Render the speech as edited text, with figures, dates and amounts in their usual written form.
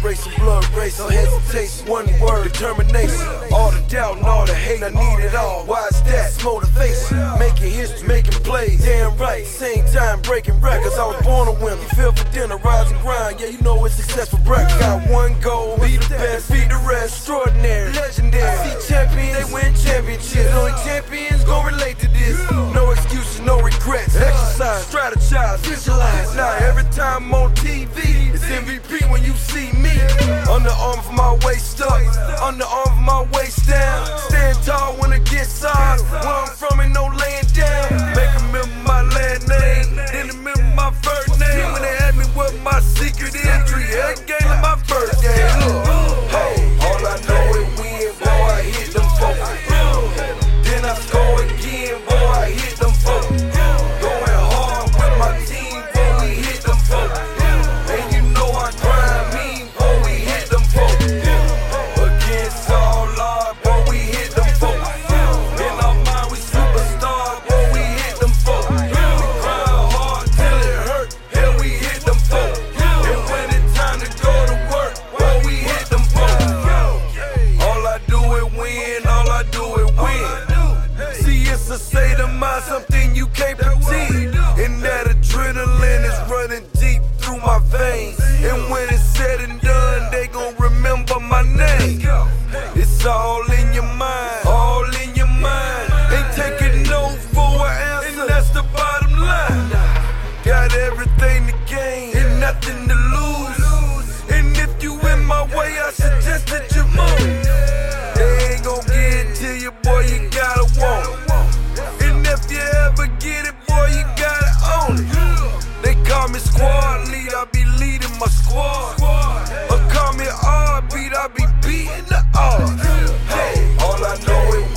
racing, blood racing, no hesitation, one word, determination. All the doubt and all the hate, I need it all. Why is that? It's motivation. Making history, making plays, damn right. Same time breaking records, I was born a winner. You feel for dinner, rise and grind, yeah, you know it's success for breakfast. Got one goal, be the best, beat the rest. Extraordinary, legendary. See champions, they win championships. Only champions gon' relate to this. No excuses, no regrets. Exercise, strategize, visualize. Now every time I'm on TV, it's MVP when you see me. Underarm for my waist up, underarm for my waist down. Stand tall when it gets hard. Where I'm from ain't no laying down. Make them remember my last name, then remember my first name. When they ask me what my secret is, every game of my first game. Look, hey, all I know is win, boy, I hit them folks. Then I score again, boy, I hit them folks. Going hard with my team, boy, we hit them folks. And you know I grind mean, boy, we hit them folks. Against all odds, boy, we hit them folks. In our mind, we superstars, boy, we hit them folks. We grind hard till it hurt, and we hit them folks. And when it's time to go to work, boy, we hit them folks. All I do is win, all I do is win. See, it's a state of mind, something you can't pretend. And that adrenaline is running deep through my veins. And when it's said and done, they gon' remember my name. It's all in your mind, all in your mind. Ain't taking no for an answer, and that's the bottom line. Got everything to gain and nothing to lose. And if you in my way, I suggest that you move. They ain't gon' get it to you, boy, you gotta want it. And if you ever get it, boy, you gotta own it. They call me squad lead, I be leading my squad. Or call me R-beat, I be beating the odds. Hey, all I know is